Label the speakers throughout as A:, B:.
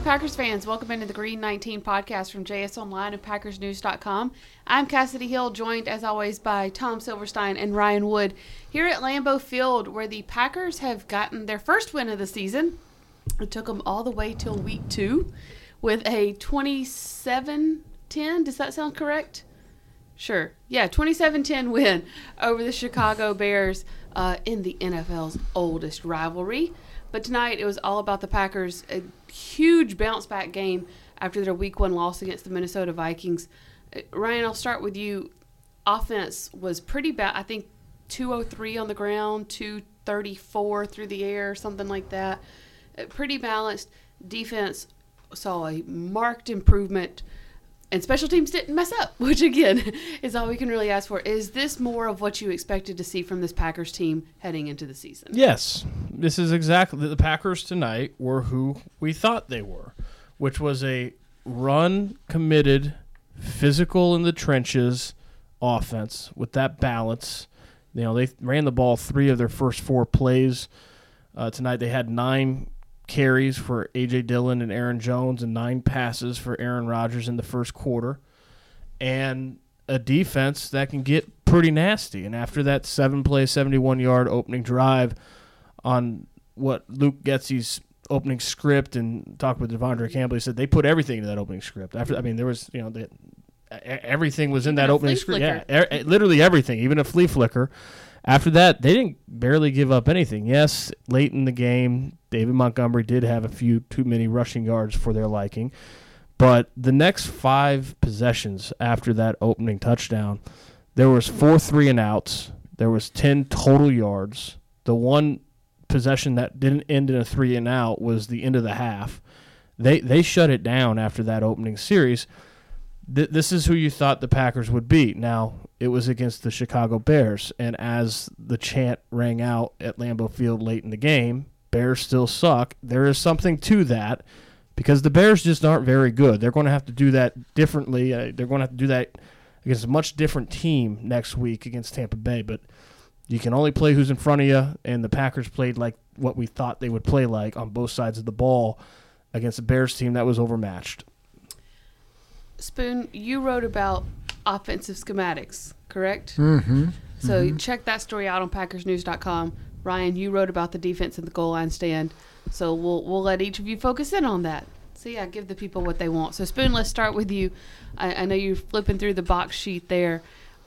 A: Packers fans, welcome into the Green 19 podcast from JS Online and PackersNews.com. I'm Cassidy Hill, joined as always by Tom Silverstein and Ryan Wood here at Lambeau Field, where the Packers have gotten their first win of the season. It took them all the way till week 2 with a 27-10. Does that sound correct? Sure. Yeah, 27-10 win over the Chicago Bears in the NFL's oldest rivalry. But tonight it was all about the Packers, a huge bounce-back game after their Week 1 loss against the Minnesota Vikings. Ryan, I'll start with you. Offense was pretty bad. I think 203 on the ground, 234 through the air, something like that. Pretty balanced. Defense saw a marked improvement, and special teams didn't mess up, which, again, is all we can really ask for. Is this more of what you expected to see from this Packers team heading into the season?
B: Yes. This is exactly – the Packers tonight were who we thought they were, which was a run-committed, physical-in-the-trenches offense with that balance. You know, they ran the ball 3 of their first 4 plays. Tonight they had 9 carries for A.J. Dillon and Aaron Jones and 9 passes for Aaron Rodgers in the first quarter, and a defense that can get pretty nasty. And after that 7-play, 71-yard opening drive on what Luke Getsy's opening script, and talked with Devondre Campbell, he said they put everything into that opening script. There was, everything was in that opening script. Yeah, literally everything, even a flea flicker. After that, they didn't barely give up anything. Yes, late in the game, David Montgomery did have a few too many rushing yards for their liking. But the next 5 possessions after that opening touchdown, there was 4 3-and-outs. There was 10 total yards. The one possession that didn't end in a 3-and-out was the end of the half. They shut it down after that opening series. This is who you thought the Packers would beat. Now, it was against the Chicago Bears, and as the chant rang out at Lambeau Field late in the game, Bears still suck. There is something to that because the Bears just aren't very good. They're going to have to do that differently. They're going to have to do that against a much different team next week against Tampa Bay, but you can only play who's in front of you, and the Packers played like what we thought they would play like on both sides of the ball against a Bears team that was overmatched.
A: Spoon, you wrote about offensive schematics, correct?
C: Mm-hmm.
A: So check that story out on PackersNews.com. Ryan, you wrote about the defense at the goal line stand. So we'll let each of you focus in on that. So, yeah, give the people what they want. So, Spoon, let's start with you. I know you're flipping through the box sheet there.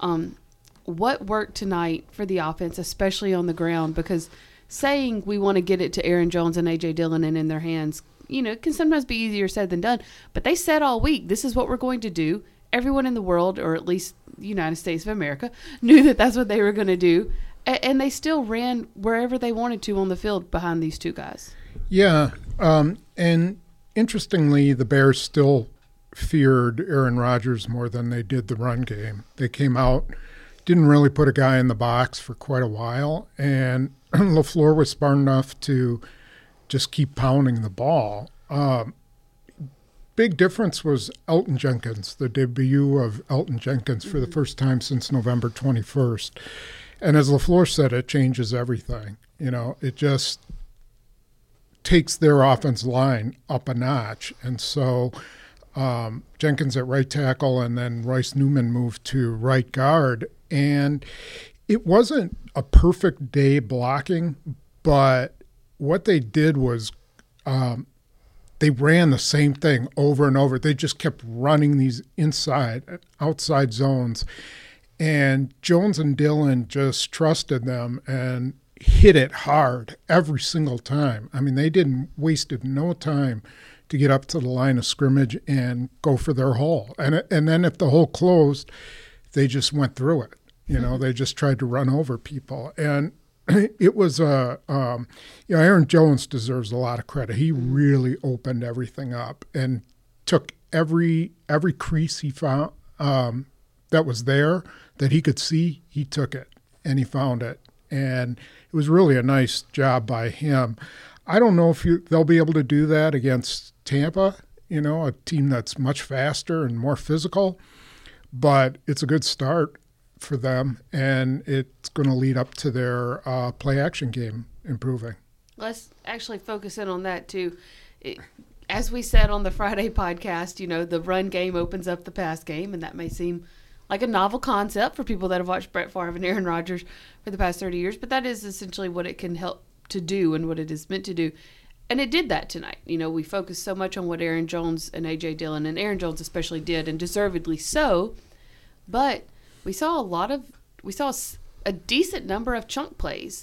A: What worked tonight for the offense, especially on the ground? Because saying we want to get it to Aaron Jones and A.J. Dillon and in their hands, it can sometimes be easier said than done. But they said all week, this is what we're going to do. Everyone in the world, or at least the United States of America, knew that that's what they were going to do. And they still ran wherever they wanted to on the field behind these 2 guys.
C: Yeah. And interestingly, the Bears still feared Aaron Rodgers more than they did the run game. They came out, didn't really put a guy in the box for quite a while, and LaFleur was smart enough to just keep pounding the ball. Big difference was Elgton Jenkins, the debut of Elgton Jenkins for the first time since November 21st. And as LaFleur said, it changes everything. It just takes their offense line up a notch. And so Jenkins at right tackle, and then Royce Newman moved to right guard. And it wasn't a perfect day blocking, but what they did was they ran the same thing over and over. They just kept running these inside and outside zones. And Jones and Dillon just trusted them and hit it hard every single time. I mean, they wasted no time to get up to the line of scrimmage and go for their hole. And then if the hole closed, they just went through it. They just tried to run over people. And it was Aaron Jones deserves a lot of credit. He really opened everything up and took every crease he found that was there that he could see. He took it and he found it, and it was really a nice job by him. I don't know if they'll be able to do that against Tampa, a team that's much faster and more physical, but it's a good start for them, and it's going to lead up to their play-action game improving.
A: Let's actually focus in on that, too. as we said on the Friday podcast, the run game opens up the pass game, and that may seem like a novel concept for people that have watched Brett Favre and Aaron Rodgers for the past 30 years, but that is essentially what it can help to do and what it is meant to do. And it did that tonight. We focused so much on what Aaron Jones and A.J. Dillon, and Aaron Jones especially, did, and deservedly so. But we saw a decent number of chunk plays.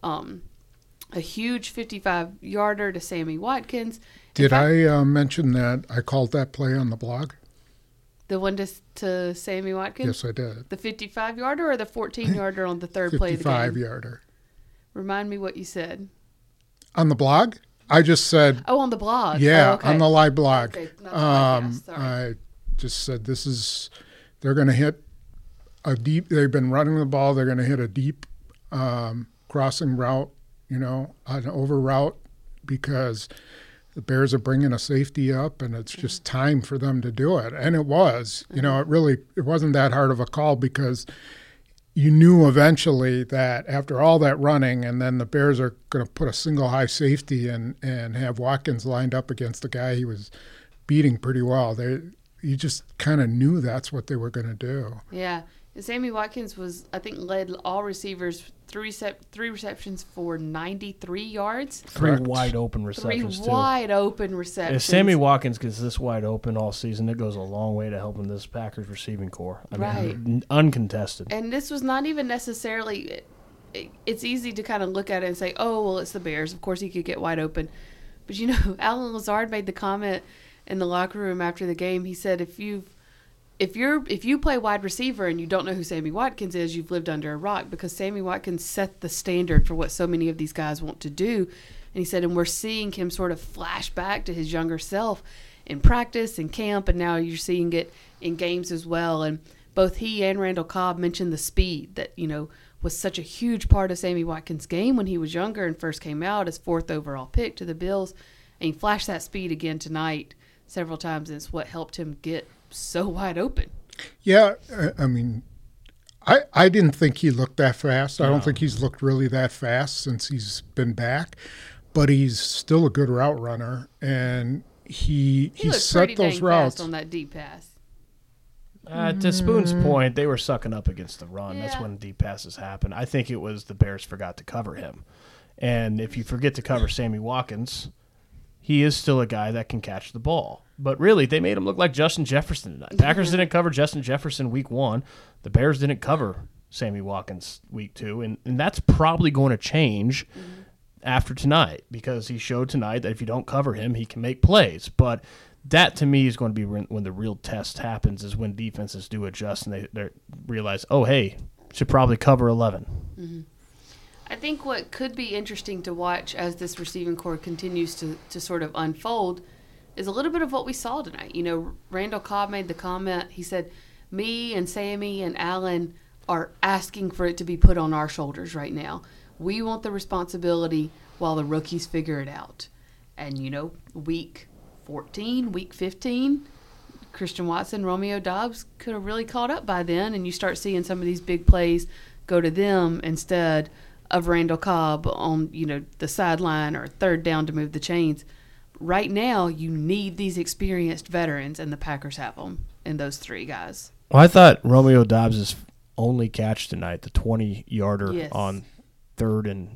A: A huge 55-yarder to Sammy Watkins.
C: Did I mention that I called that play on the blog?
A: The one to Sammy Watkins?
C: Yes, I did.
A: The 55-yarder or the 14-yarder on the third play of the game?
C: 55-yarder.
A: Remind me what you said.
C: On the blog? I just said...
A: Oh, on the blog.
C: Yeah,
A: oh, okay.
C: on the live blog.
A: Okay, not the podcast, sorry.
C: I just said they're going to hit a deep... They've been running the ball. They're going to hit a deep crossing route, an over route, because the Bears are bringing a safety up, and it's just time for them to do it. And it was. It wasn't that hard of a call, because you knew eventually that after all that running, and then the Bears are going to put a single high safety and have Watkins lined up against the guy he was beating pretty well. You just kind of knew that's what they were going to do.
A: Yeah. And Sammy Watkins led all receivers, three receptions for 93 yards.
B: Three wide open receptions,
A: wide open receptions.
B: If Sammy Watkins gets this wide open all season, it goes a long way to helping this Packers receiving core. Uncontested. And
A: this was not even necessarily – it's easy to kind of look at it and say, oh, well, it's the Bears. Of course he could get wide open. But, Alan Lazard made the comment in the locker room after the game. He said, if you play wide receiver and you don't know who Sammy Watkins is, you've lived under a rock, because Sammy Watkins set the standard for what so many of these guys want to do. And he said, and we're seeing him sort of flash back to his younger self in practice and camp, and now you're seeing it in games as well. And both he and Randall Cobb mentioned the speed that, was such a huge part of Sammy Watkins' game when he was younger and first came out as 4th overall pick to the Bills. And he flashed that speed again tonight several times, and it's what helped him get so wide open.
C: Yeah, I didn't think he looked that fast. I don't think he's looked really that fast since he's been back, but he's still a good route runner, and he set those routes
A: fast on that deep pass.
B: To Spoon's point, they were sucking up against the run. Yeah. That's when deep passes happen. I think it was the Bears forgot to cover him, and if you forget to cover Sammy Watkins, he is still a guy that can catch the ball. But really, they made him look like Justin Jefferson tonight. Packers didn't cover Justin Jefferson week 1. The Bears didn't cover Sammy Watkins week 2. And that's probably going to change after tonight, because he showed tonight that if you don't cover him, he can make plays. But that, to me, is going to be when the real test happens, is when defenses do adjust and they realize, oh, hey, should probably cover 11.
A: Mm-hmm. I think what could be interesting to watch as this receiving core continues to sort of unfold is a little bit of what we saw tonight. Randall Cobb made the comment. He said, me and Sammy and Allen are asking for it to be put on our shoulders right now. We want the responsibility while the rookies figure it out. And, week 14, week 15, Christian Watson, Romeo Doubs could have really caught up by then, and you start seeing some of these big plays go to them instead of Randall Cobb on, the sideline or third down to move the chains. Right now, you need these experienced veterans, and the Packers have them in those 3 guys.
B: Well, I thought Romeo Doubs' only catch tonight, the 20-yarder on 2nd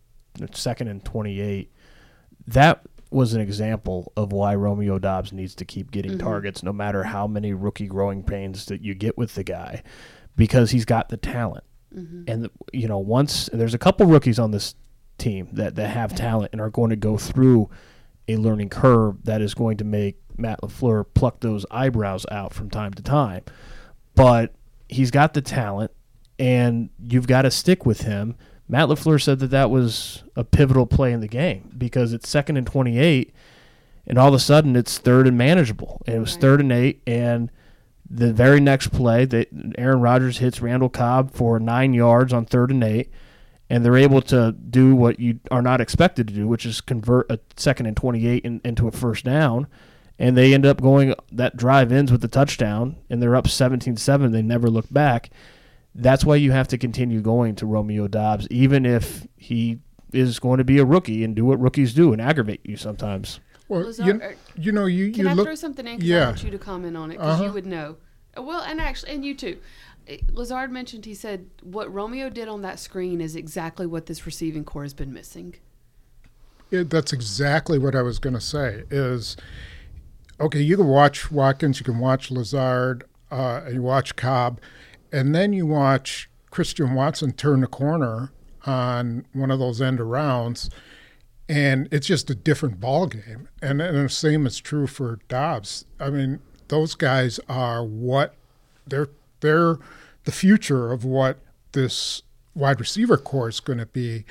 B: and 28, that was an example of why Romeo Doubs needs to keep getting targets, no matter how many rookie growing pains that you get with the guy, because he's got the talent. And, there's a couple rookies on this team that have talent and are going to go through a learning curve that is going to make Matt LaFleur pluck those eyebrows out from time to time. But he's got the talent, and you've got to stick with him. Matt LaFleur said that was a pivotal play in the game, because it's 2nd and 28, and all of a sudden it's 3rd and manageable. And it was 3rd and 8, and the very next play, Aaron Rodgers hits Randall Cobb for 9 yards on 3rd and 8, and they're able to do what you are not expected to do, which is convert a 2nd and 28 into a first down. And they end up going, that drive ends with the touchdown, and they're up 17-7. They never look back. That's why you have to continue going to Romeo Doubs, even if he is going to be a rookie and do what rookies do and aggravate you sometimes.
C: Well,
A: Lazard,
C: you
A: can I
C: look.
A: throw something in? Because
C: Yeah.
A: I want you to comment on it because you would know. Well, and you too. Lazard mentioned, he said, what Romeo did on that screen is exactly what this receiving core has been missing.
C: That's exactly what I was going to say is, okay, you can watch Watkins, you can watch Lazard, you watch Cobb, and then you watch Christian Watson turn the corner on one of those end arounds, and it's just a different ball game. And the same is true for Dobbs. I mean, those guys are they're the future of what this wide receiver core is going to be.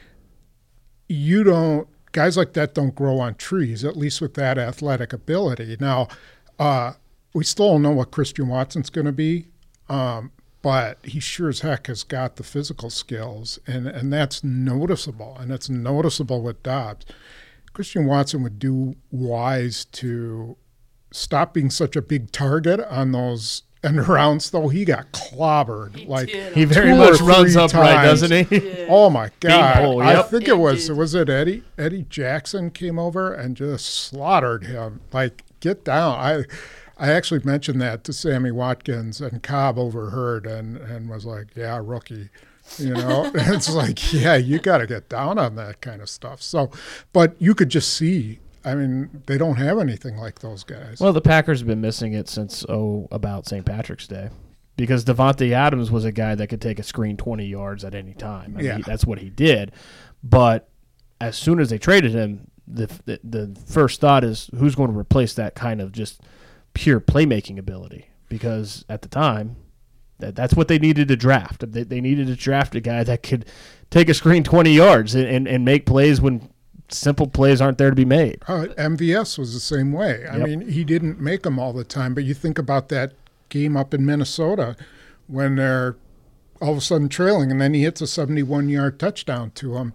C: Guys like that don't grow on trees, at least with that athletic ability. Now, we still don't know what Christian Watson's going to be, but he sure as heck has got the physical skills, and that's noticeable, and it's noticeable with Dobbs. Christian Watson would do wise to stop being such a big target on those end arounds, though. He got clobbered.
B: He very much runs upright, doesn't he?
C: Oh my God!
B: Beanpole, yep.
C: I think it was it Eddie Jackson came over and just slaughtered him. Like, get down. I actually mentioned that to Sammy Watkins, and Cobb overheard and was like, "Yeah, rookie." It's like, yeah, you got to get down on that kind of stuff. So, but you could just see. I mean, they don't have anything like those guys.
B: Well, the Packers have been missing it since about St. Patrick's Day, because Devontae Adams was a guy that could take a screen 20 yards at any time. I mean, that's what he did. But as soon as they traded him, the first thought is, who's going to replace that kind of just pure playmaking ability? Because at the time, that's what they needed to draft. They needed to draft a guy that could take a screen 20 yards and make plays when simple plays aren't there to be made.
C: MVS was the same way. I mean, he didn't make them all the time, but you think about that game up in Minnesota when they're all of a sudden trailing, and then he hits a 71-yard touchdown to them.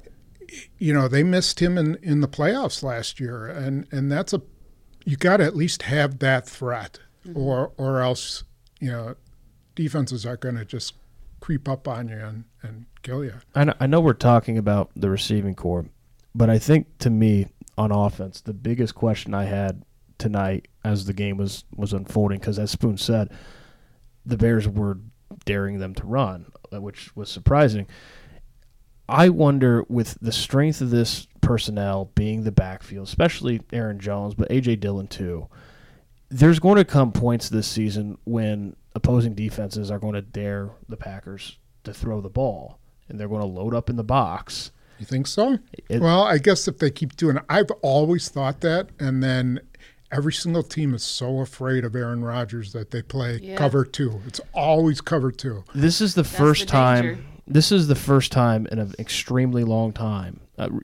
C: They missed him in the playoffs last year, and that's you got to at least have that threat, or else defenses are going to just creep up on you and kill you.
B: I know we're talking about the receiving core, but I think, to me, on offense, the biggest question I had tonight as the game was unfolding, because as Spoon said, the Bears were daring them to run, which was surprising. I wonder, with the strength of this personnel being the backfield, especially Aaron Jones, but A.J. Dillon too, there's going to come points this season when opposing defenses are going to dare the Packers to throw the ball, and they're going to load up in the box.
C: You think so? Well, I guess if they keep doing it, I've always thought that, and then every single team is so afraid of Aaron Rodgers that they play cover two. It's always cover two.
B: This is the first time. This is the first time in an extremely long time.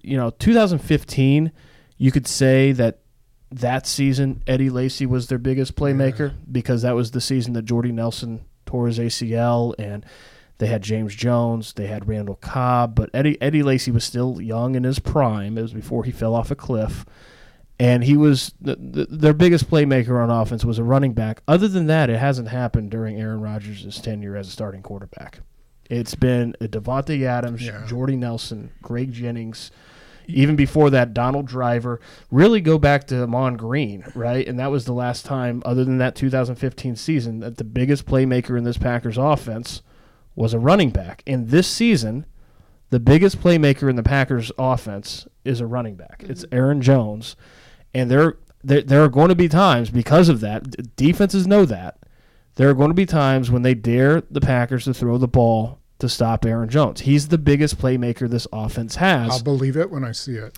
B: 2015, you could say that season Eddie Lacy was their biggest playmaker because that was the season that Jordy Nelson tore his ACL, and they had James Jones, they had Randall Cobb, but Eddie Lacy was still young in his prime. It was before he fell off a cliff, and he was their biggest playmaker on offense was a running back. Other than that, it hasn't happened during Aaron Rodgers' tenure as a starting quarterback. It's been Devontae Adams, Jordy Nelson, Greg Jennings. Even before that, Donald Driver. Really go back to Amon Green, right? And that was the last time, other than that 2015 season, that the biggest playmaker in this Packers offense was a running back. And this season, the biggest playmaker in the Packers offense is a running back. Mm-hmm. It's Aaron Jones. And there are going to be times, because of that, defenses know that, there are going to be times when they dare the Packers to throw the ball to stop Aaron Jones. He's the biggest playmaker this offense has.
C: I'll believe it when I see it.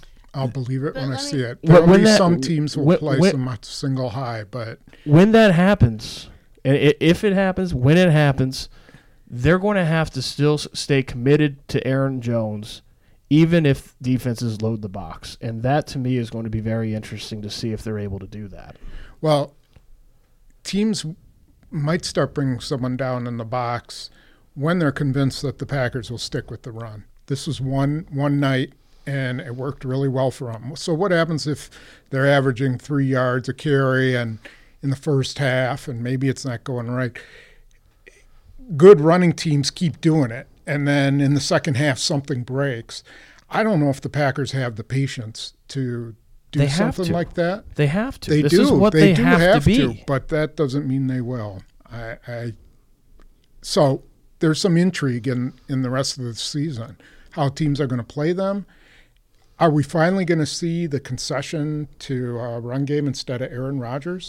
C: There will be some teams will play some single high, but
B: when that happens, and if it happens, when it happens, they're going to have to still stay committed to Aaron Jones, even if defenses load the box. And that, to me, is going to be very interesting to see if they're able to do that.
C: Well, teams might start bringing someone down in the box when they're convinced that the Packers will stick with the run. This was one night, and it worked really well for them. So what happens if they're averaging 3 yards a carry and in the first half, and maybe it's not going right? Good running teams keep doing it, and then in the second half something breaks. I don't know if the Packers have the patience to do
B: They have
C: something
B: to.
C: like that?
B: They have to.
C: They
B: This
C: do.
B: is what
C: they
B: they
C: do
B: have to be.
C: but that doesn't mean they will. So there's some intrigue in the rest of the season, how teams are going to play them. Are we finally going to see the concession to run game instead of Aaron Rodgers?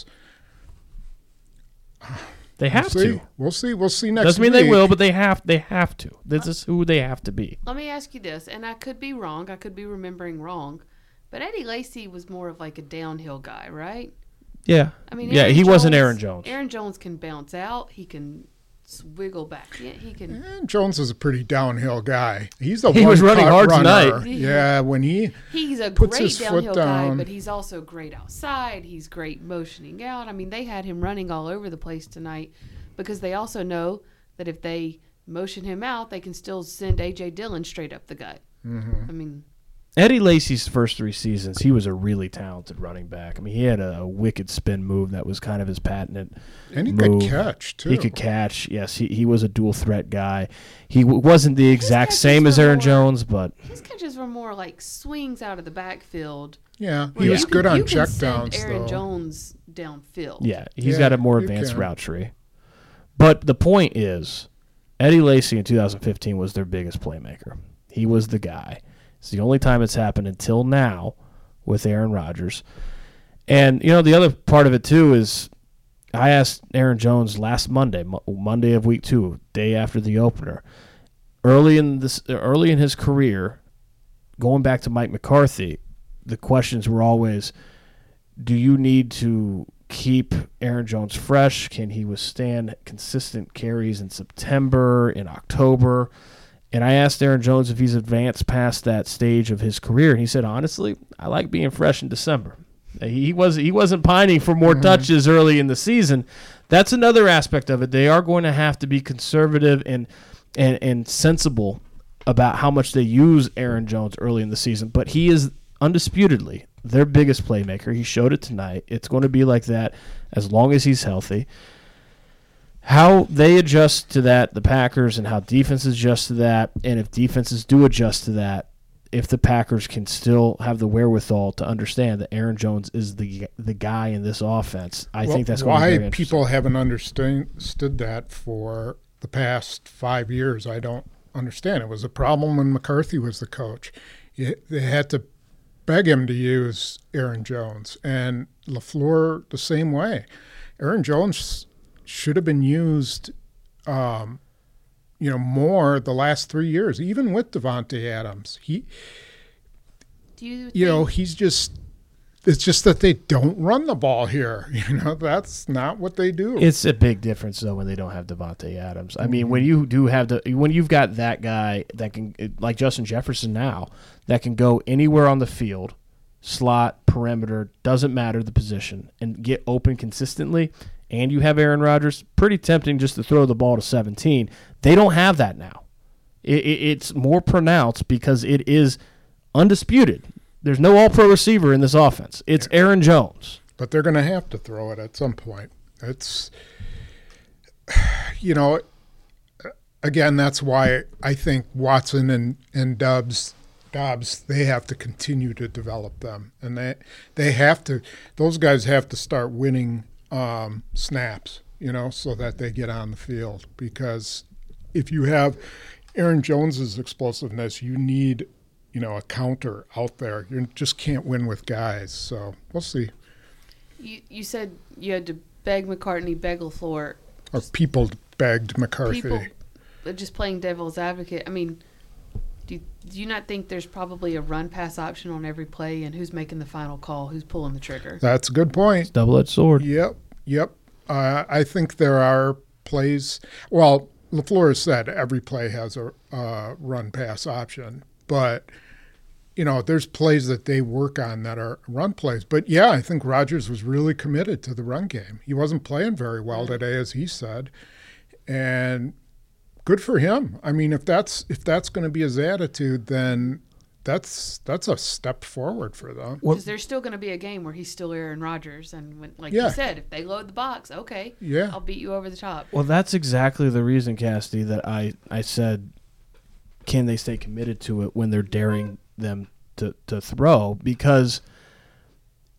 B: They have to.
C: We'll see. We'll see next
B: Doesn't mean
C: week.
B: they will, but they have to. This is who they have to be.
A: Let me ask you this, and I could be wrong. I could be remembering wrong. But Eddie Lacy was more of like a downhill guy, right?
B: Yeah.
A: I mean,
B: yeah, he wasn't Aaron Jones.
A: Aaron Jones can bounce out. He can wiggle back. Yeah, he can.
C: And Jones is a pretty downhill guy. He
B: was running hard
C: runner.
B: tonight.
C: Yeah, when
A: he's a
C: puts
A: great
C: his
A: downhill
C: foot
A: guy,
C: down.
A: but he's also great outside. He's great motioning out. I mean, they had him running all over the place tonight because they also know that if they motion him out, they can still send A.J. Dillon straight up the gut.
C: Mm-hmm.
A: I mean,
B: Eddie Lacy's first 3 seasons, he was a really talented running back. I mean, he had a wicked spin move that was kind of his patented
C: And he
B: move.
C: could catch, too.
B: He could catch. Yes, he was a dual threat guy. He wasn't the exact
A: catches
B: same as
A: were
B: Aaron
A: more-
B: Jones, but
A: his catches were more like swings out of the backfield.
C: Yeah,
A: where
C: he was
A: you
C: good
A: can-
C: on
A: you can send
C: checkdowns,
A: Aaron
C: though.
A: Jones downfield.
B: yeah, he's
C: Yeah,
B: got a more
C: you
B: advanced
C: can.
B: route tree. But the point is, Eddie Lacy in 2015 was their biggest playmaker. He was the guy. It's the only time it's happened until now with Aaron Rodgers. And, the other part of it, too, is I asked Aaron Jones last Monday, Monday of week 2, day after the opener, early in his career, going back to Mike McCarthy, the questions were always, do you need to keep Aaron Jones fresh? Can he withstand consistent carries in September, in October? And I asked Aaron Jones if he's advanced past that stage of his career, and he said, honestly, I like being fresh in December. He wasn't pining for more touches early in the season. That's another aspect of it. They are going to have to be conservative and sensible about how much they use Aaron Jones early in the season. But he is undisputedly their biggest playmaker. He showed it tonight. It's going to be like that as long as he's healthy. How they adjust to that, the Packers, and how defenses adjust to that, and if defenses do adjust to that, if the Packers can still have the wherewithal to understand that Aaron Jones is the guy in this offense, I think that's going to be very
C: why
B: interesting.
C: people haven't understood that for the past 5 years, I don't understand. It was a problem when McCarthy was the coach. They had to beg him to use Aaron Jones, and LaFleur the same way. Aaron Jones should have been used, more the last 3 years, even with Devontae Adams. It's just that they don't run the ball here. That's not what they do.
B: It's a big difference though when they don't have Devontae Adams. I mean, when you do have when you've got that guy that can, like Justin Jefferson now, that can go anywhere on the field, slot, perimeter, doesn't matter the position, and get open consistently. And you have Aaron Rodgers, pretty tempting just to throw the ball to 17. They don't have that now. It's more pronounced because it is undisputed. There's no all-pro receiver in this offense. It's Aaron Jones.
C: But they're going to have to throw it at some point. It's, again, that's why I think Watson and Dobbs, they have to continue to develop them. And they have to, those guys have to start winning snaps, so that they get on the field. Because if you have Aaron Jones's explosiveness, you need, a counter out there. You just can't win with guys. So we'll see.
A: You said you had to beg McCartney, beg LaFleur.
C: Or people begged McCarthy.
A: People just playing devil's advocate. I mean, do you not think there's probably a run-pass option on every play, and who's making the final call, who's pulling the trigger?
C: That's a good point.
B: Double-edged sword.
C: Yep. I think there are plays. Well, LaFleur said every play has a run-pass option, but there's plays that they work on that are run plays. But yeah, I think Rodgers was really committed to the run game. He wasn't playing very well today, as he said, and good for him. I mean, if that's going to be his attitude, then that's a step forward for them.
A: Because there's still going to be a game where he's still Aaron Rodgers, and you said, if they load the box, okay, I'll beat you over the top.
B: Well, that's exactly the reason, Cassidy, that I said, can they stay committed to it when they're daring them to throw? Because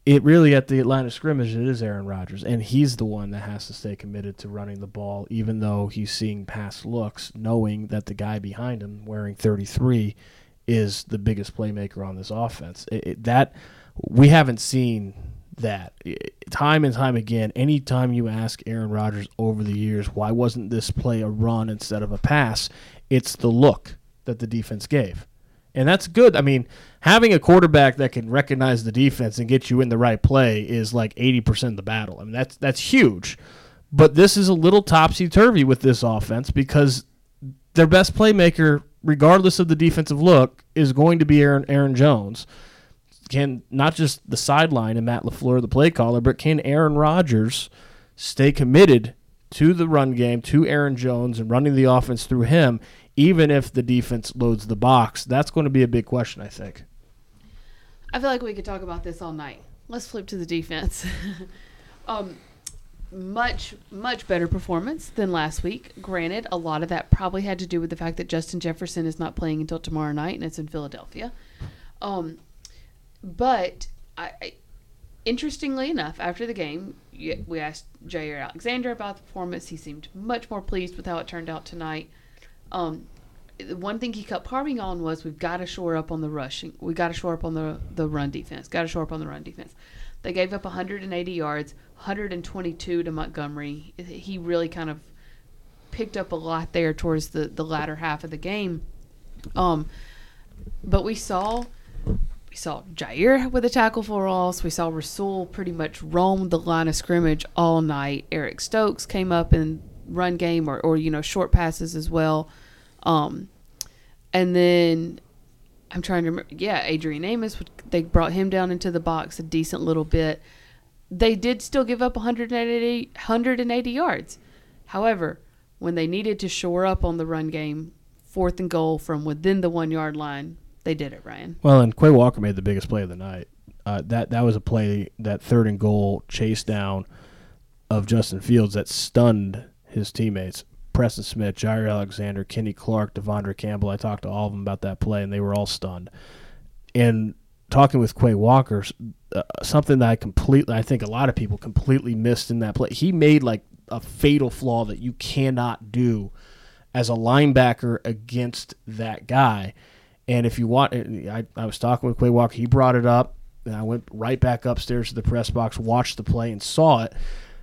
B: it really at the line of scrimmage, it is Aaron Rodgers, and he's the one that has to stay committed to running the ball, even though he's seeing pass looks, knowing that the guy behind him wearing 33 is the biggest playmaker on this offense. That we haven't seen that time and time again. Anytime you ask Aaron Rodgers over the years, why wasn't this play a run instead of a pass, it's the look that the defense gave. And that's good. I mean, having a quarterback that can recognize the defense and get you in the right play is like 80% of the battle. I mean, that's huge. But this is a little topsy-turvy with this offense because their best playmaker, regardless of the defensive look, is going to be Aaron Jones. Can not just the sideline and Matt LaFleur, the play caller, but can Aaron Rodgers stay committed to the run game, to Aaron Jones, and running the offense through him, even if the defense loads the box? That's going to be a big question, I think.
A: I feel like we could talk about this all night. Let's flip to the defense. Much better performance than last week. Granted, a lot of that probably had to do with the fact that Justin Jefferson is not playing until tomorrow night, and it's in Philadelphia. But interestingly enough, after the game, we asked Jair Alexander about the performance. He seemed much more pleased with how it turned out tonight. The one thing he kept harping on was we've got to shore up on the rushing. We got to shore up on the run defense. Got to shore up on the run defense. They gave up 180 yards, 122 to Montgomery. He really kind of picked up a lot there towards the latter half of the game. But we saw Jair with a tackle for loss. We saw Rasul pretty much roam the line of scrimmage all night. Eric Stokes came up in run game or short passes as well. And then I'm trying to remember. Yeah, Adrian Amos, they brought him down into the box a decent little bit. They did still give up 180 yards. However, when they needed to shore up on the run game, 4th and goal from within the 1 yard line, they did it, Ryan.
B: Well, and Quay Walker made the biggest play of the night. That was a play, that 3rd and goal chase down of Justin Fields that stunned his teammates. Preston Smith, Jair Alexander, Kenny Clark, Devondre Campbell. I talked to all of them about that play, and they were all stunned. And talking with Quay Walker, something that I think a lot of people completely missed in that play. He made like a fatal flaw that you cannot do as a linebacker against that guy. And if you want, I was talking with Quay Walker. He brought it up, and I went right back upstairs to the press box, watched the play, and saw it.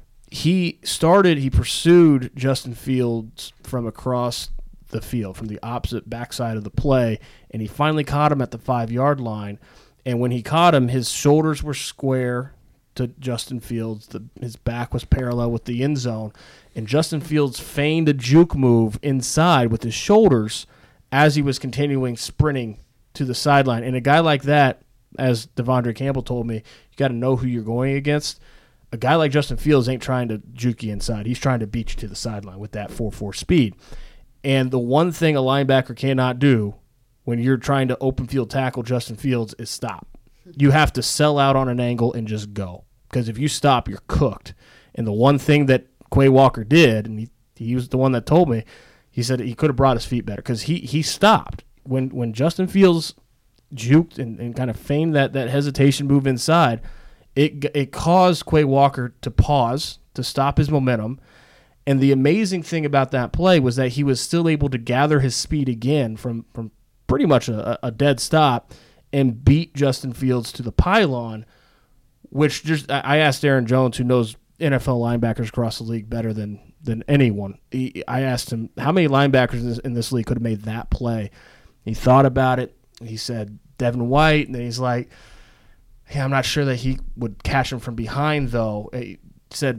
B: He pursued Justin Fields from across the field, from the opposite backside of the play, and he finally caught him at the 5 yard line. And when he caught him, his shoulders were square to Justin Fields. His back was parallel with the end zone, and Justin Fields feigned a juke move inside with his shoulders as he was continuing sprinting to the sideline. And a guy like that, as Devondre Campbell told me, you got to know who you're going against. A guy like Justin Fields ain't trying to juke you inside. He's trying to beat you to the sideline with that 4.4 speed. And the one thing a linebacker cannot do when you're trying to open field tackle Justin Fields is stop. You have to sell out on an angle and just go. Because if you stop, you're cooked. And the one thing that Quay Walker did, and he was the one that told me, he said he could have brought his feet better because he stopped. When Justin Fields juked and kind of feigned that hesitation move inside, it caused Quay Walker to pause, to stop his momentum. And the amazing thing about that play was that he was still able to gather his speed again from pretty much a dead stop and beat Justin Fields to the pylon, which just I asked Aaron Jones, who knows NFL linebackers across the league better than anyone. I asked him how many linebackers in this league could have made that play. He thought about it. He said Devin White, and then he's like, "Yeah, I'm not sure that he would catch him from behind, though." He said,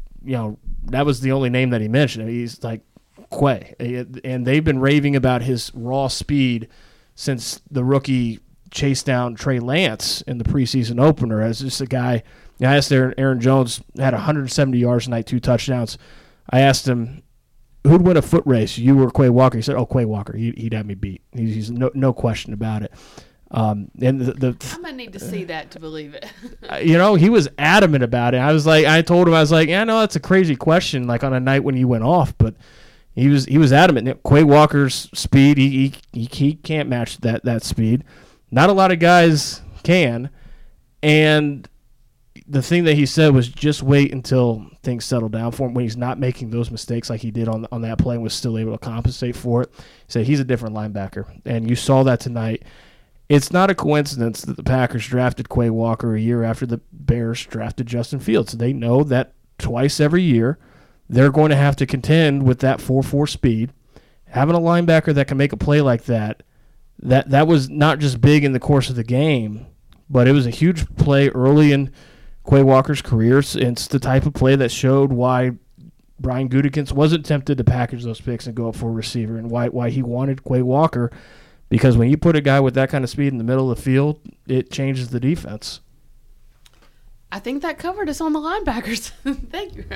B: that was the only name that he mentioned. He's like, Quay. And they've been raving about his raw speed since the rookie chased down Trey Lance in the preseason opener as just a guy. I asked Aaron Jones, had 170 yards tonight, 2 touchdowns. I asked him, who'd win a foot race, you or Quay Walker? He said, Quay Walker. He'd have me beat. He's no question about it. And
A: I'm gonna need to see that to believe it.
B: He was adamant about it. I told him, yeah, no, that's a crazy question. Like on a night when you went off, but he was adamant. Quay Walker's speed, he can't match that speed. Not a lot of guys can, and the thing that he said was just wait until things settle down for him when he's not making those mistakes like he did on that play and was still able to compensate for it. He said he's a different linebacker, and you saw that tonight. It's not a coincidence that the Packers drafted Quay Walker a year after the Bears drafted Justin Fields. They know that twice every year they're going to have to contend with that 4.4 speed. Having a linebacker that can make a play like that was not just big in the course of the game, but it was a huge play early in Quay Walker's career. It's the type of play that showed why Brian Gutekunst wasn't tempted to package those picks and go up for a receiver, and why he wanted Quay Walker, because when you put a guy with that kind of speed in the middle of the field, it changes the defense.
A: I think that covered us on the linebackers. Thank you.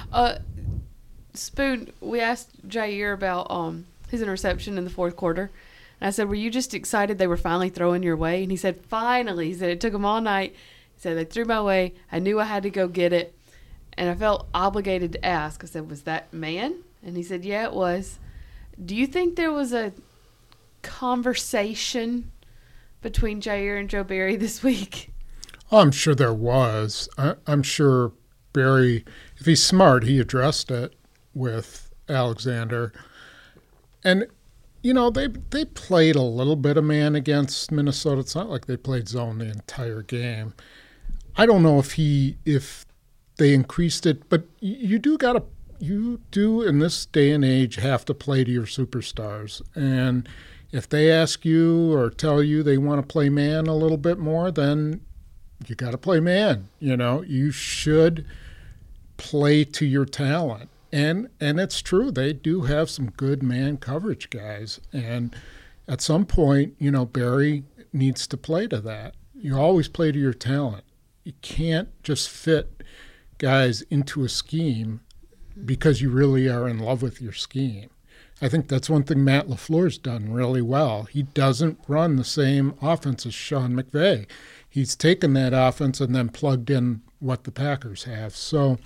A: Spoon, we asked Jair about his interception in the fourth quarter. And I said, were you just excited they were finally throwing your way? And he said, finally. He said, it took them all night. He said, they threw my way. I knew I had to go get it. And I felt obligated to ask. I said, was that man? And he said, yeah, it was. Do you think there was a conversation between Jair and Joe Barry this week?
C: Oh, I'm sure there was. I'm sure Barry, if he's smart, he addressed it with Alexander. And you know, they played a little bit of man against Minnesota. It's not like they played zone the entire game. I don't know if they increased it, but you do in this day and age have to play to your superstars. And if they ask you or tell you they want to play man a little bit more, then you got to play man. You know, you should play to your talent. And it's true, they do have some good man coverage guys. And at some point, you know, Barry needs to play to that. You always play to your talent. You can't just fit guys into a scheme because you really are in love with your scheme. I think that's one thing Matt LaFleur's done really well. He doesn't run the same offense as Sean McVay. He's taken that offense and then plugged in what the Packers have. So,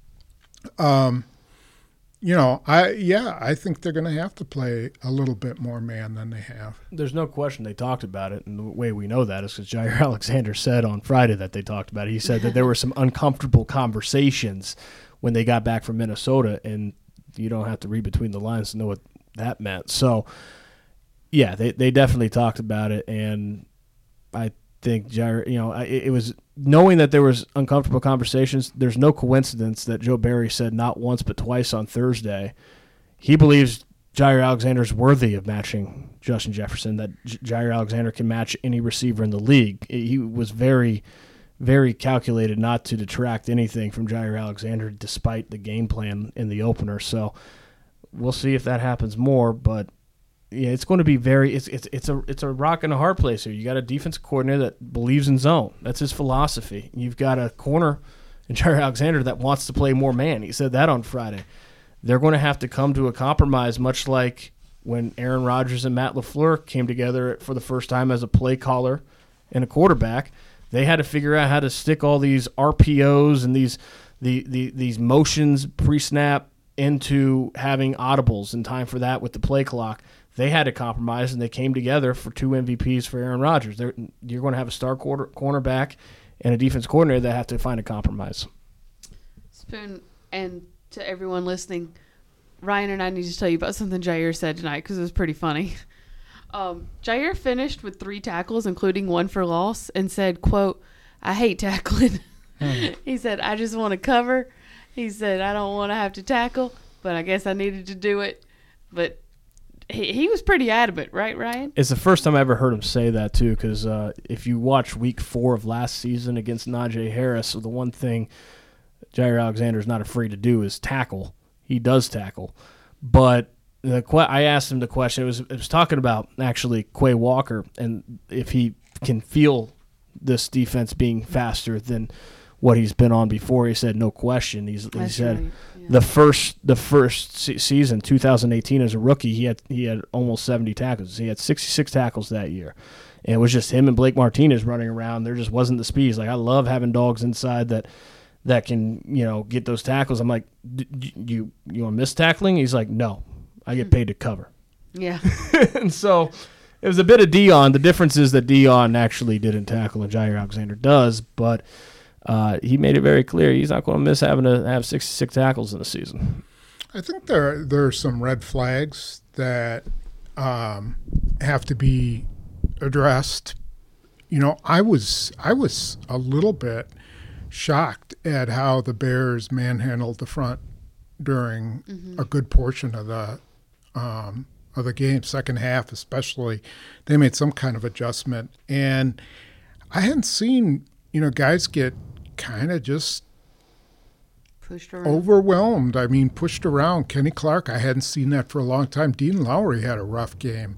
C: you know, I think they're going to have to play a little bit more man than they have.
B: There's no question they talked about it, and the way we know that is because Jair Alexander said on Friday that they talked about it. He said that there were some uncomfortable conversations when they got back from Minnesota, and you don't have to read between the lines to know what that meant. So, yeah, they definitely talked about it, and I think Jair, you know, it was knowing that there was uncomfortable conversations. There's no coincidence that Joe Barry said not once but twice on Thursday he believes Jair Alexander's worthy of matching Justin Jefferson, that Jair Alexander can match any receiver in the league. He was very, very calculated not to detract anything from Jair Alexander despite the game plan in the opener. So we'll see if that happens more, but yeah, it's going to be it's a rock and a hard place here. You got a defensive coordinator that believes in zone. That's his philosophy. You've got a corner in Jair Alexander that wants to play more man. He said that on Friday. They're going to have to come to a compromise, much like when Aaron Rodgers and Matt LaFleur came together for the first time as a play caller and a quarterback. They had to figure out how to stick all these RPOs and these motions pre-snap into having audibles in time for that with the play clock. They had to compromise, and they came together for 2 MVPs for Aaron Rodgers. You're going to have a star cornerback and a defense coordinator that have to find a compromise.
A: Spoon, and to everyone listening, Ryan and I need to tell you about something Jair said tonight because it was pretty funny. Jair finished with 3 tackles, including 1 for loss, and said, quote, I hate tackling. He said, I just want to cover. He said, I don't want to have to tackle, but I guess I needed to do it. But he was pretty adamant, right, Ryan?
B: It's the first time I ever heard him say that, too, because if you watch week 4 of last season against Najee Harris, the one thing Jair Alexander is not afraid to do is tackle. He does tackle. But I asked him the question. It was talking about, actually, Quay Walker and if he can feel this defense being faster than what he's been on before. He said, no question. He said right. Yeah. The first season, 2018, as a rookie, he had almost 70 tackles. He had 66 tackles that year. And it was just him and Blake Martinez running around. There just wasn't the speed. He's like, I love having dogs inside that can, you know, get those tackles. I'm like, you want to miss tackling? He's like, no, I get paid to cover.
A: Yeah.
B: And so it was a bit of Dion. The difference is that Dion actually didn't tackle and Jair Alexander does. But he made it very clear he's not going to miss having to have 66 tackles in the season.
C: I think there are some red flags that have to be addressed. You know, I was a little bit shocked at how the Bears manhandled the front during a good portion of the game, second half especially. They made some kind of adjustment, and I hadn't seen, you know, guys get kind of just
A: pushed around.
C: Overwhelmed. I mean, pushed around. Kenny Clark, I hadn't seen that for a long time. Dean Lowry had a rough game.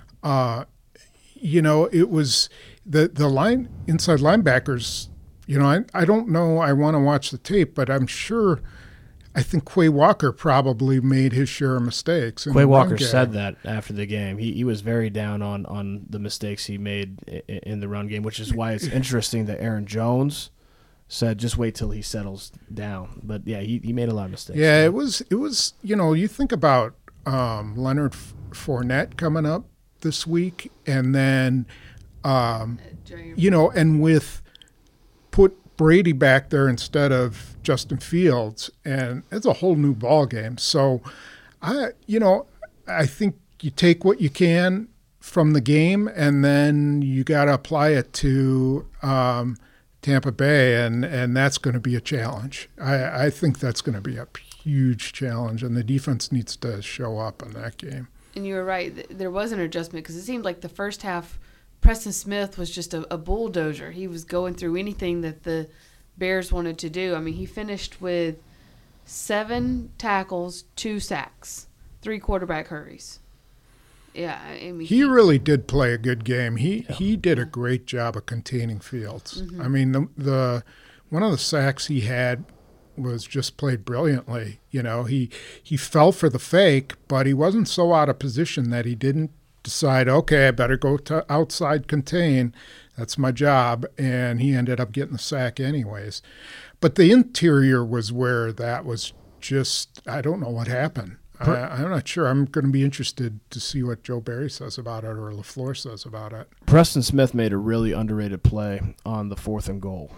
C: You know, it was the line inside linebackers. You know, I don't know. I want to watch the tape, but I'm sure. I think Quay Walker probably made his share of mistakes.
B: Quay Walker said that after the game. He was very down on the mistakes he made in the run game, which is why it's interesting that Aaron Jones said just wait till he settles down. But yeah, he made a lot of mistakes.
C: Yeah, it was you know, you think about Leonard Fournette coming up this week, and then you know, and with put Brady back there instead of Justin Fields, and it's a whole new ball game. So I think you take what you can from the game, and then you got to apply it to Tampa Bay, and that's going to be a challenge. I think that's going to be a huge challenge, and the defense needs to show up in that game.
A: And you were right. There was an adjustment because it seemed like the first half, Preston Smith was just a bulldozer. He was going through anything that the Bears wanted to do. I mean, he finished with 7 tackles, 2 sacks, 3 quarterback hurries. Yeah, I mean,
C: he really did play a good game. He did a great job of containing Fields. Mm-hmm. I mean, the one of the sacks he had was just played brilliantly. You know, he fell for the fake, but he wasn't so out of position that he didn't decide, okay, I better go to outside contain. That's my job. And he ended up getting the sack anyways. But the interior was where that was just, I don't know what happened. I'm not sure. I'm going to be interested to see what Joe Barry says about it or LaFleur says about it.
B: Preston Smith made a really underrated play on the 4th and goal.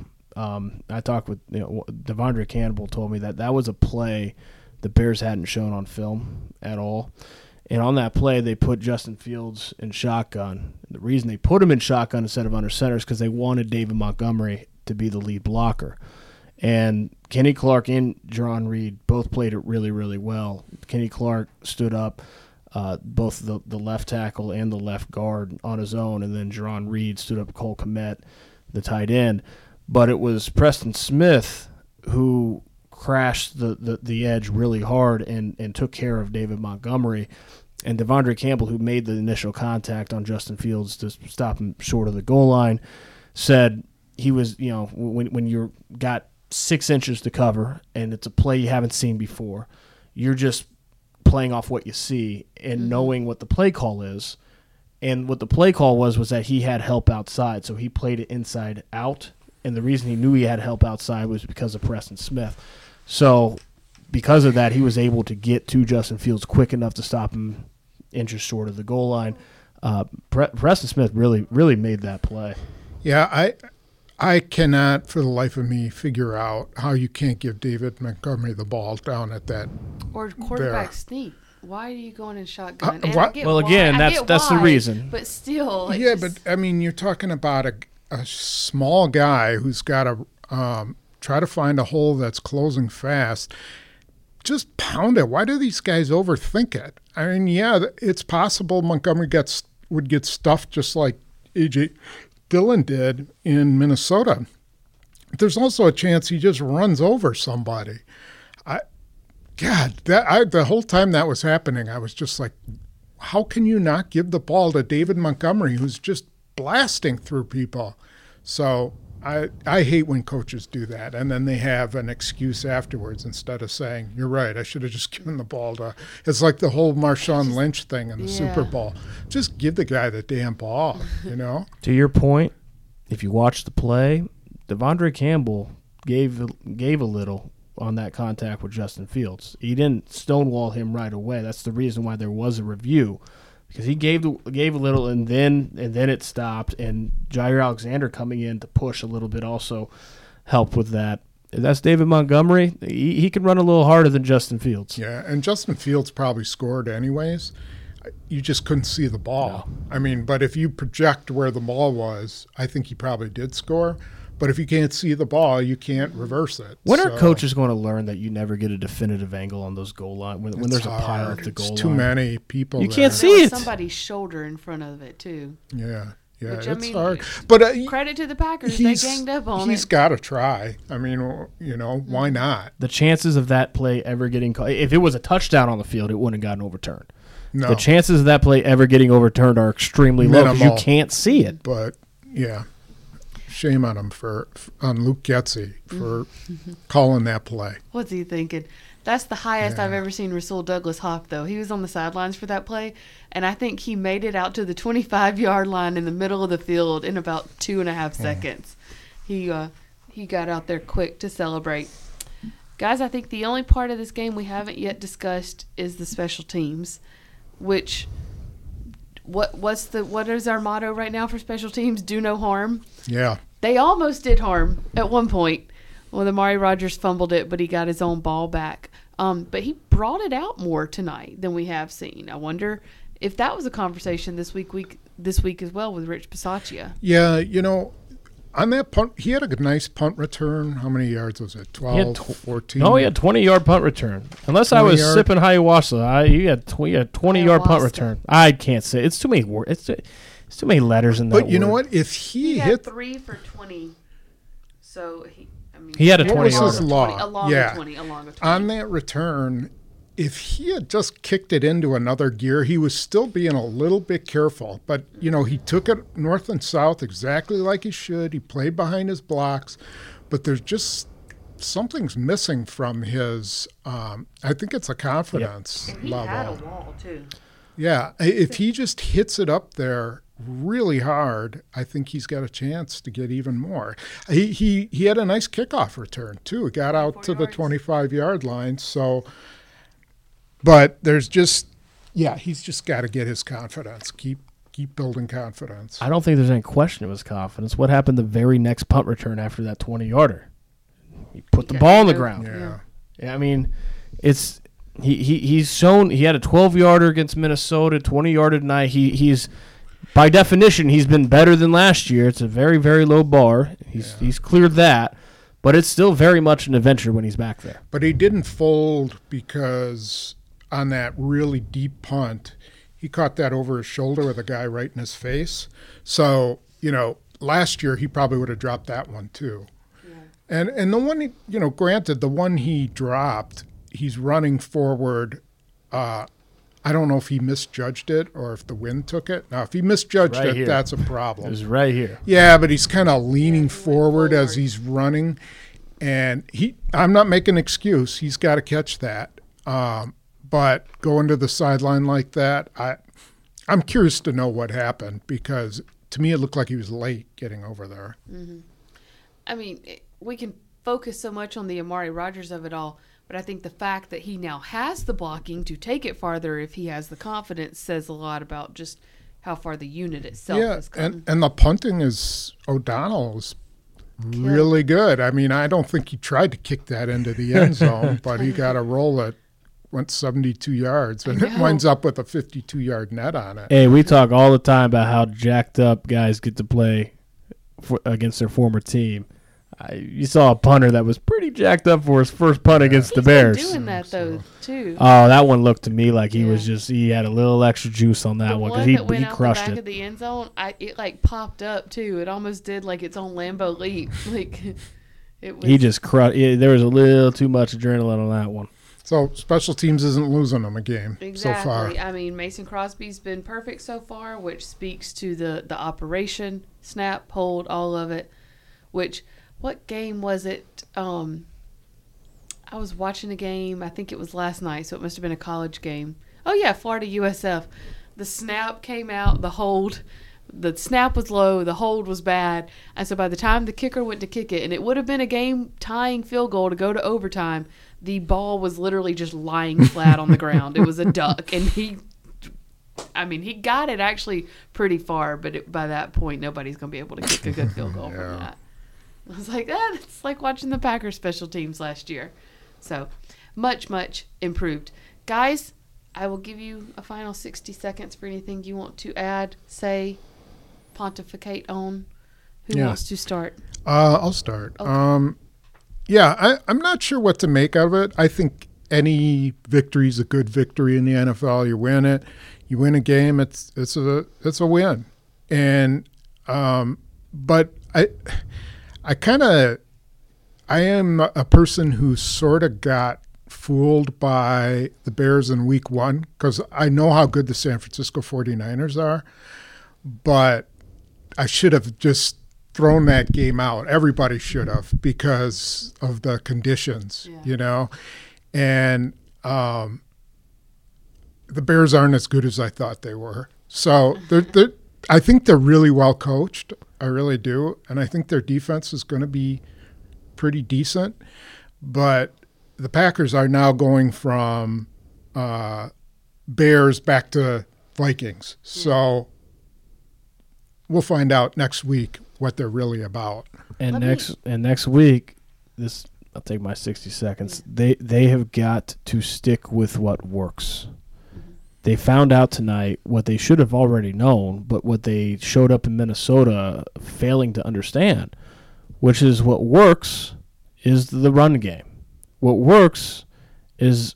B: I talked with Devondre Campbell told me that was a play the Bears hadn't shown on film at all. And on that play, they put Justin Fields in shotgun. The reason they put him in shotgun instead of under center is because they wanted David Montgomery to be the lead blocker. And Kenny Clark and Jarran Reed both played it really, really well. Kenny Clark stood up both the left tackle and the left guard on his own, and then Jarran Reed stood up Cole Kmet, the tight end. But it was Preston Smith who crashed the edge really hard and took care of David Montgomery. And Devondre Campbell, who made the initial contact on Justin Fields to stop him short of the goal line, said he was, when you got 6 inches to cover and it's a play you haven't seen before, you're just playing off what you see and knowing what the play call is. And what the play call was that he had help outside, so he played it inside out. And the reason he knew he had help outside was because of Preston Smith. So because of that, he was able to get to Justin Fields quick enough to stop him inches short of the goal line. Preston Smith really, really made that play.
C: Yeah, I cannot for the life of me figure out how you can't give David Montgomery the ball down at that.
A: Or quarterback sneak. Why are you going in shotgun?
B: That's the reason.
A: But still.
C: Yeah, but I mean, you're talking about a small guy who's got to try to find a hole that's closing fast. Just pound it. Why do these guys overthink it? I mean, yeah, it's possible Montgomery would get stuffed just like A.J. Dillon did in Minnesota. There's also a chance he just runs over somebody. The whole time that was happening, I was just like, how can you not give the ball to David Montgomery, who's just blasting through people? So I hate when coaches do that, and then they have an excuse afterwards instead of saying, you're right, I should have just given the ball to – it's like the whole Marshawn Lynch thing in the Super Bowl. Just give the guy the damn ball, you know?
B: To your point, if you watch the play, Devondre Campbell gave a little on that contact with Justin Fields. He didn't stonewall him right away. That's the reason why there was a review. Because he gave a little, and then it stopped, and Jair Alexander coming in to push a little bit also helped with that. That's David Montgomery. He can run a little harder than Justin Fields.
C: Yeah, and Justin Fields probably scored anyways. You just couldn't see the ball.
B: No.
C: I mean, but if you project where the ball was, I think he probably did score. But if you can't see the ball, you can't reverse it.
B: When are coaches going to learn that you never get a definitive angle on those goal line when there's
C: hard.
B: a pile at the goal line?
C: It's too many people.
B: You
C: there.
B: can't see
A: There was
B: it.
A: Somebody's shoulder in front of it too.
C: Yeah,
A: Which,
C: it's hard. But
A: credit to the Packers, they ganged up on
C: He's
A: it.
C: got to try. I mean, why not?
B: The chances of that play ever getting called, if it was a touchdown on the field, it wouldn't have gotten overturned.
C: No.
B: The chances of that play ever getting overturned are extremely low because you
C: Minimal.
B: can't see it.
C: But yeah, shame on him on Luke Getsy for calling that play.
A: What's he thinking? That's the highest I've ever seen Rasul Douglas hop, though. He was on the sidelines for that play, and I think he made it out to the 25-yard line in the middle of the field in about 2.5 seconds. He got out there quick to celebrate. Guys, I think the only part of this game we haven't yet discussed is the special teams, which what is our motto right now for special teams? Do no harm.
C: Yeah.
A: They almost did harm at one point. Well, Amari Rodgers fumbled it, but he got his own ball back. But he brought it out more tonight than we have seen. I wonder if that was a conversation this week as well with Rich Bisaccia.
C: Yeah, on that punt, he had a nice punt return. How many yards was it? 12, 14?
B: No, he had 20-yard punt return. Unless I was sipping ayahuasca, he had 20-yard punt return. I can't say. It's too many words. It's too many letters in that
C: But you know
B: word.
C: what? If he
A: had
C: hit
A: 3 for 20, so
B: he had a
C: What was his
B: 20-yarder.
C: law?
A: Along
C: Yeah.
A: a 20.
C: on that return, if he had just kicked it into another gear, he was still being a little bit careful. But, he took it north and south exactly like he should. He played behind his blocks. But there's just something's missing from his, I think it's a confidence
A: And he
C: level.
A: had a wall, too.
C: Yeah, if he just hits it up there really hard, I think he's got a chance to get even more. He had a nice kickoff return, too. He got out to the 25-yard line. So, but there's just, he's just got to get his confidence. Keep building confidence.
B: I don't think there's any question of his confidence. What happened the very next punt return after that 20-yarder? He put the ball on the ground.
C: Yeah.
B: I mean, it's he's shown he had a 12-yarder against Minnesota, 20-yarder tonight. He's by definition he's been better than last year. It's a very, very low bar. He's cleared that, but it's still very much an adventure when he's back there.
C: But he didn't fold because on that really deep punt, he caught that over his shoulder with a guy right in his face. So, last year he probably would have dropped that one too. Yeah. And the one, granted, the one he dropped, he's running forward. I don't know if he misjudged it or if the wind took it. Now, if he misjudged
B: Right
C: it,
B: here.
C: that's a problem.
B: It was right here.
C: Yeah, but he's kind of leaning forward as he's running. And I'm not making an excuse. He's got to catch that. But going to the sideline like that, I'm curious to know what happened because to me it looked like he was late getting over there.
A: Mm-hmm. I mean, we can focus so much on the Amari Rodgers of it all, but I think the fact that he now has the blocking to take it farther if he has the confidence says a lot about just how far the unit itself has come.
C: and the punting is O'Donnell's really good. I mean, I don't think he tried to kick that into the end zone, but he got a roll that went 72 yards, and it winds up with a 52-yard net on it.
B: Hey, we talk all the time about how jacked up guys get to play against their former team. You saw a punter that was pretty jacked up for his first punt against the Bears.
A: He's been doing that, though, too.
B: Oh, that one looked to me like he had a little extra juice on that one because he crushed
A: the back
B: it.
A: of the end zone, it popped up, too. It almost did like its own Lambeau leap. It was.
B: He just crushed. There was a little too much adrenaline on that one.
C: So special teams isn't losing them a game so far.
A: Exactly. I mean, Mason Crosby's been perfect so far, which speaks to the operation, snap, hold, all of it. What game was it? I was watching a game. I think it was last night, so it must have been a college game. Oh, yeah, Florida USF. The snap came out, the snap was low, the hold was bad. And so by the time the kicker went to kick it, and it would have been a game-tying field goal to go to overtime, the ball was literally just lying flat on the ground. It was a duck, and he got it actually pretty far, but by that point, nobody's going to be able to kick a good field goal from that. I was like, it's like watching the Packers special teams last year. So, much, much improved. Guys, I will give you a final 60 seconds for anything you want to add, say, pontificate on. Who wants to start?
C: I'll start.
A: Okay.
C: I'm not sure what to make of it. I think any victory is a good victory in the NFL. You win it, you win a game. It's a win, and but I am a person who sort of got fooled by the Bears in week 1 because I know how good the San Francisco 49ers are, but I should have just thrown that game out. Everybody should have because of the conditions, and the Bears aren't as good as I thought they were. So I think they're really well coached. I really do. And I think their defense is going to be pretty decent. But the Packers are now going from Bears back to Vikings. So we'll find out next week what they're really about.
B: And next week, I'll take my 60 seconds. They have got to stick with what works. They found out tonight what they should have already known, but what they showed up in Minnesota failing to understand, which is what works is the run game. What works is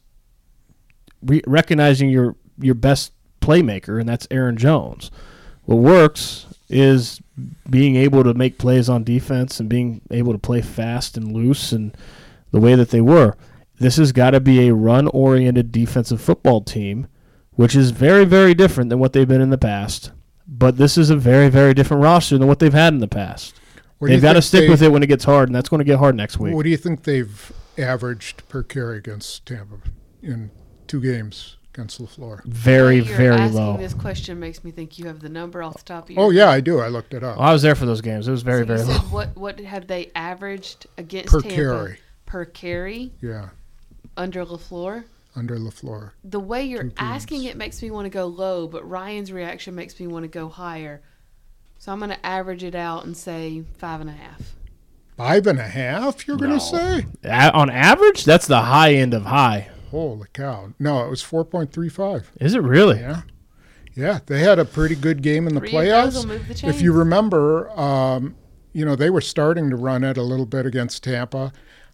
B: recognizing your best playmaker, and that's Aaron Jones. What works is being able to make plays on defense and being able to play fast and loose and the way that they were. This has got to be a run-oriented defensive football team, which is very, very different than what they've been in the past. But this is a very, very different roster than what they've had in the past. They've got to stick with it when it gets hard, and that's going to get hard next week.
C: What do you think they've averaged per carry against Tampa in 2 games against LaFleur?
B: Very, very low.
A: Asking this question makes me think you have the number off the top of your
C: head. Oh, yeah, I do. I looked it up.
B: I was there for those games. It was very, very low.
A: What have they averaged against
C: per
A: Tampa?
C: Carry.
A: Per carry?
C: Yeah.
A: Under LaFleur?
C: Under LaFleur.
A: The way you're asking it makes me want to go low, but Ryan's reaction makes me want to go higher. So I'm going to average it out and say 5.5.
C: 5.5, you're going to say?
B: On average? That's the high end of high.
C: Holy cow. No, it was 4.35.
B: Is it really?
C: Yeah. Yeah, they had a pretty good game in the playoffs.
A: Will move the chains.
C: If you remember, they were starting to run it a little bit against Tampa.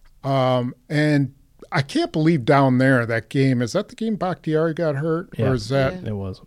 C: And I can't believe down there that game, is that the game Bakhtiari got hurt?
B: Yeah.
C: Or is that?
B: It was.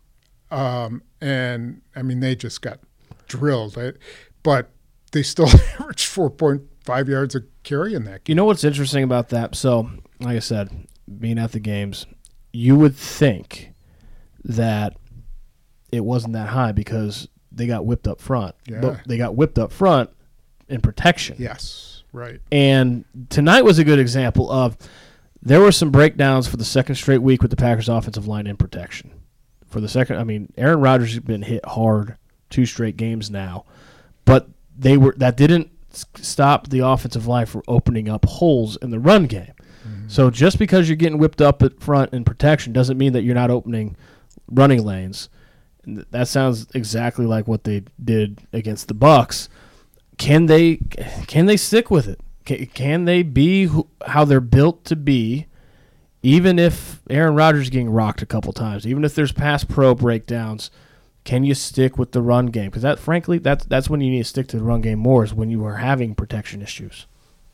C: And, I mean, they just got drilled. But they still averaged 4.5 yards a carry in that game.
B: You know what's interesting about that? So, like I said, being at the games, you would think that it wasn't that high because they got whipped up front.
C: Yeah.
B: But they got whipped up front in protection.
C: Yes, right.
B: And tonight was a good example of there were some breakdowns for the second straight week with the Packers offensive line in protection. For the second, Aaron Rodgers has been hit hard 2 straight games now, but that didn't stop the offensive line from opening up holes in the run game. Mm-hmm. So just because you're getting whipped up at front in protection doesn't mean that you're not opening running lanes. And that sounds exactly like what they did against the Bucs. Can they stick with it? Can they be how they're built to be, even if Aaron Rodgers is getting rocked a couple times, even if there's pass pro breakdowns? Can you stick with the run game? Because that's when you need to stick to the run game more, is when you are having protection issues.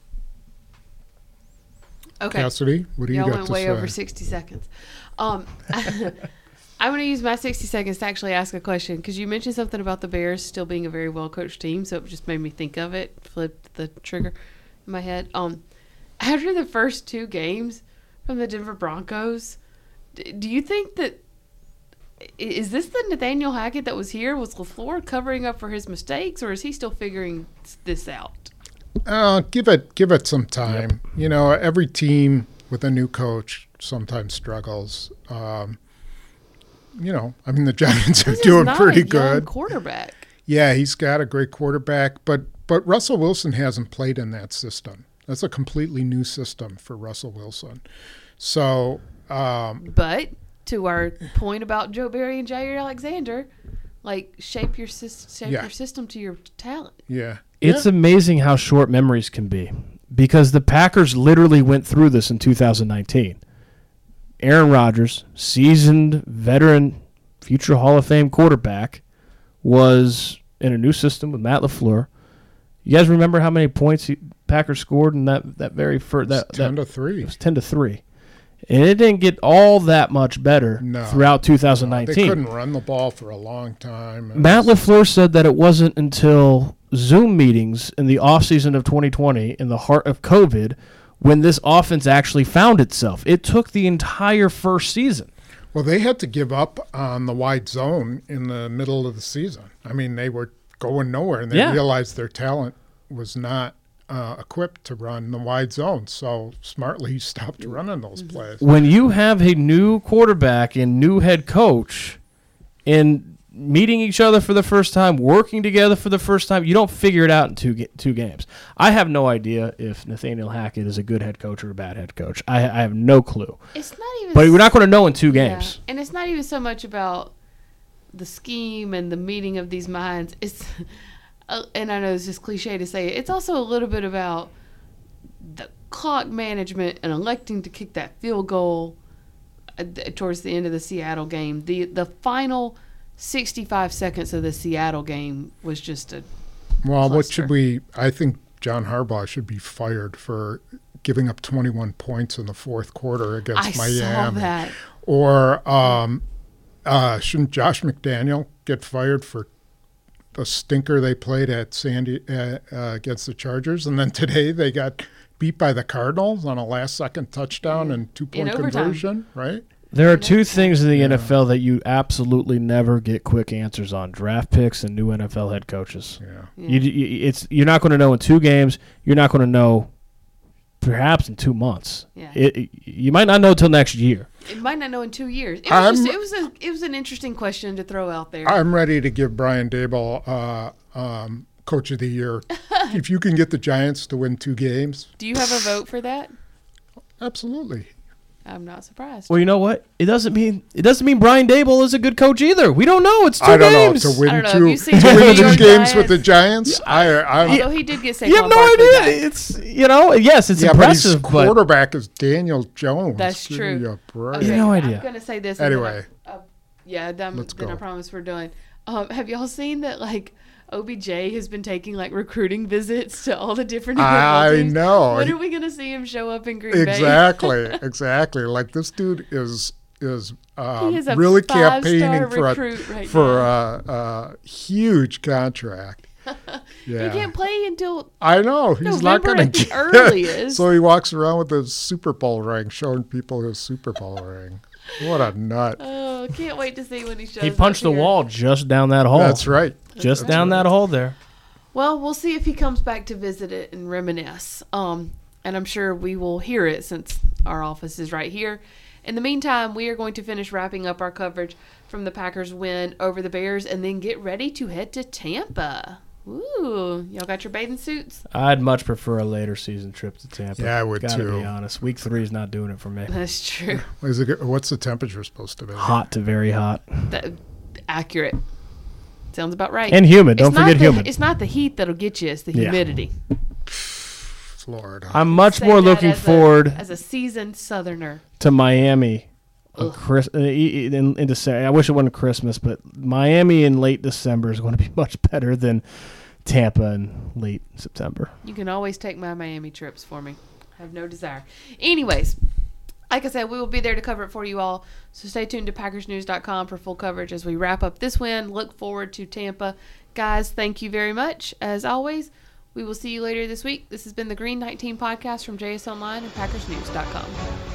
A: Okay.
C: Cassidy, what do you got to say?
A: Y'all went way over 60 seconds. I'm going to use my 60 seconds to actually ask a question, because you mentioned something about the Bears still being a very well-coached team, so it just made me think of it, flipped the trigger in my head. After the first 2 games from the Denver Broncos, do you think that is this the Nathaniel Hackett that was here? Was LaFleur covering up for his mistakes, or is he still figuring this out?
C: Give it some time. Yep. Every team with a new coach sometimes struggles. The Giants are doing pretty good.
A: Quarterback.
C: Yeah, he's got a great quarterback, but Russell Wilson hasn't played in that system. That's a completely new system for Russell Wilson. So,
A: but to our point about Joe Barry and Jair Alexander, like shape your system to your talent.
C: Yeah.
B: It's amazing how short memories can be, because the Packers literally went through this in 2019. Aaron Rodgers, seasoned veteran, future Hall of Fame quarterback, was in a new system with Matt LaFleur. You guys remember how many points Packers scored in that very first? That
C: 10-3.
B: It was 10-3, and it didn't get all that much better throughout 2019.
C: They couldn't run the ball for a long time.
B: Matt LaFleur said that it wasn't until Zoom meetings in the offseason of 2020, in the heart of COVID, when this offense actually found itself. It took the entire first season.
C: Well, they had to give up on the wide zone in the middle of the season. I mean, they were going nowhere, and they realized their talent was not equipped to run the wide zone. So smartly, he stopped running those plays.
B: When you have a new quarterback and new head coach and meeting each other for the first time, working together for the first time, you don't figure it out in two games. I have no idea if Nathaniel Hackett is a good head coach or a bad head coach. I have no clue.
A: It's not even.
B: But we're not going to know in 2 games.
A: And it's not even so much about the scheme and the meeting of these minds. It's, and I know it's just cliche to say it, it's also a little bit about the clock management and electing to kick that field goal towards the end of the Seattle game. The final 65 seconds of the Seattle game was just a cluster.
C: What should we – I think John Harbaugh should be fired for giving up 21 points in the fourth quarter against Miami.
A: I saw that.
C: Or shouldn't Josh McDaniel get fired for the stinker they played at against the Chargers? And then today they got beat by the Cardinals on a last-second touchdown and 2-point conversion, right?
B: There are 2 things in the NFL that you absolutely never get quick answers on: draft picks and new NFL head coaches. You're not going to know in 2 games. You're not going to know perhaps in 2 months. You might not know until next year.
A: It might not know in 2 years. It was an interesting question to throw out there.
C: I'm ready to give Brian Daboll Coach of the Year. If you can get the Giants to win 2 games.
A: Do you have a vote for that?
C: Absolutely.
A: I'm not surprised.
B: Well, you know what? It doesn't mean Brian Daboll is a good coach either. We don't know. It's 2 games.
C: I don't know. To win 2 games with the Giants,
A: although he did get Saquon.
B: You have no
A: idea.
B: Back. It's yes, it's impressive.
C: But his quarterback is Daniel Jones.
A: That's true.
B: Okay, you have no idea.
A: I'm gonna say this
C: anyway.
A: Then I promise we're done. Have y'all seen that? Like, OBJ has been taking recruiting visits to all the different NFL teams.
C: I know.
A: When are we going to see him show up in Green Bay?
C: Exactly. Like, this dude is
A: really
C: campaigning for a huge contract.
A: He can't play until
C: I know he's
A: November
C: not going
A: to earliest.
C: So he walks around with his Super Bowl ring, showing people his Super Bowl ring. What a nut!
A: Oh, can't wait to see when he shows.
B: He punched the wall just down that hall.
C: That's right.
B: Just down that hall there.
A: Well, we'll see if he comes back to visit it and reminisce. And I'm sure we will hear it since our office is right here. In the meantime, we are going to finish wrapping up our coverage from the Packers' win over the Bears and then get ready to head to Tampa. Ooh, y'all got your bathing suits?
B: I'd much prefer a later season trip to Tampa.
C: Yeah, I would too.
B: Gotta be honest. Week 3 is not doing it for me.
A: That's true.
C: What's the temperature supposed to be?
B: Hot to very hot.
A: Accurate. Sounds about right.
B: And humid. Don't forget humid.
A: It's not the heat that'll get you. It's the humidity.
C: Lord.
B: I'm much more looking forward
A: as a seasoned Southerner
B: to Miami. In December. I wish it wasn't Christmas, but Miami in late December is going to be much better than Tampa in late September.
A: You can always take my Miami trips for me. I have no desire. Anyways, like I said, we will be there to cover it for you all. So stay tuned to PackersNews.com for full coverage as we wrap up this win. Look forward to Tampa. Guys, thank you very much. As always, we will see you later this week. This has been the Green 19 podcast from JS Online and PackersNews.com.